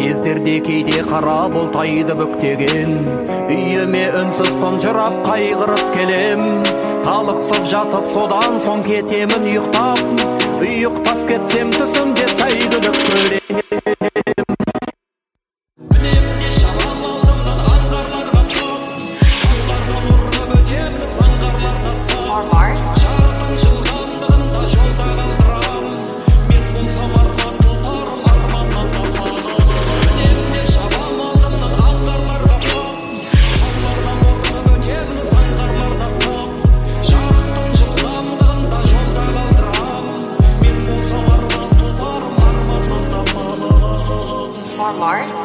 кездерде кейде қара бұлтайды бүктеген үйіме үнсіз тұнжырап қайғырып келем. Талықсып жатып содан соң кетемін ұйықтап кетсем түсімде сәйгүлік көрем. Mars?